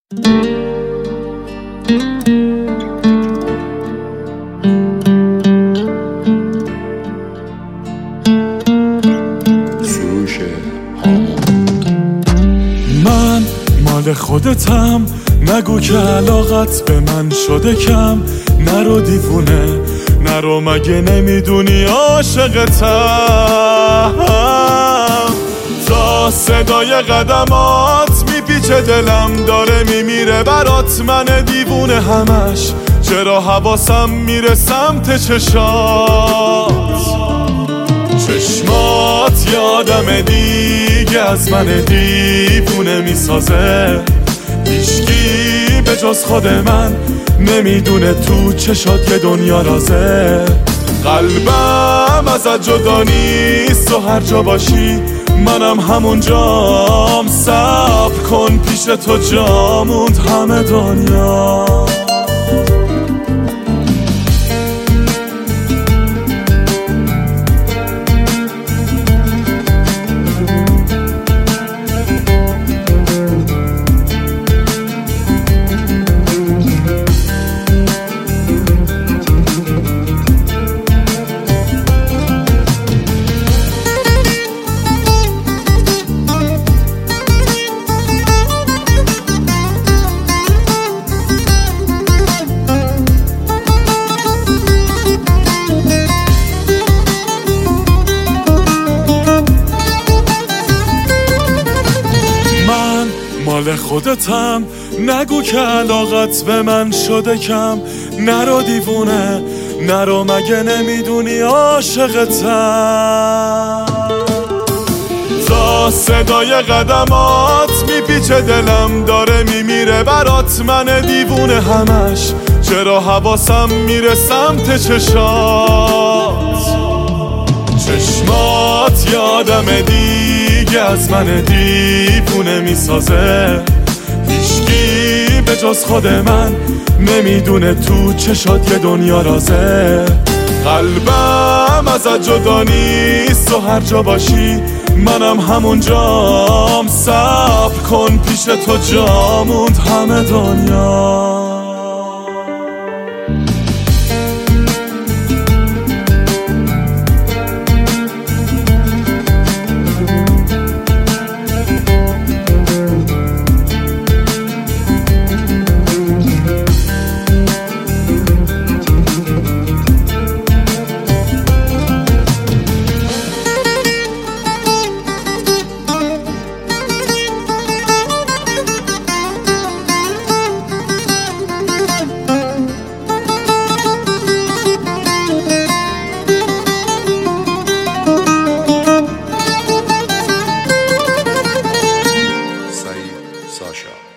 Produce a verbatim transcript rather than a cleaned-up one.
من مال خودتم، نگو که علاقت به من شده کم. نرو دیوونه، نرو مگه نمیدونی عاشقتم. تا صدای قدمات میپیچه دلم، داره میمیره برات من دیوونه همش. چرا حواسم میره سمت چشات، چشمات یادم دیگه از من دیوونه میسازه. هیچکی به جز خود من نمیدونه تو چشات که دنیا رازه. قلبم ازت جدا نیست و هر جا باشی منم همونجام. صبر کن پیش تو جا موند همه دنیا. مال خودتم، نگو که علاقت به من شده کم. نرو دیوونه، نرو مگه نمیدونی عاشقتم. تا صدای قدمات میپیچه دلم، داره میمیره برات من دیوونه همش. چرا حواسم میره سمت چشات، چشمات یادم دیگه از من دیوونه میسازه. هیچکی به جز خود من نمیدونه تو چشات یه دنیا رازه. قلبم ازت جدا نیست و هر جا باشی منم همونجام. صبر کن پیش تو جا موند همه دنیا. Sasha.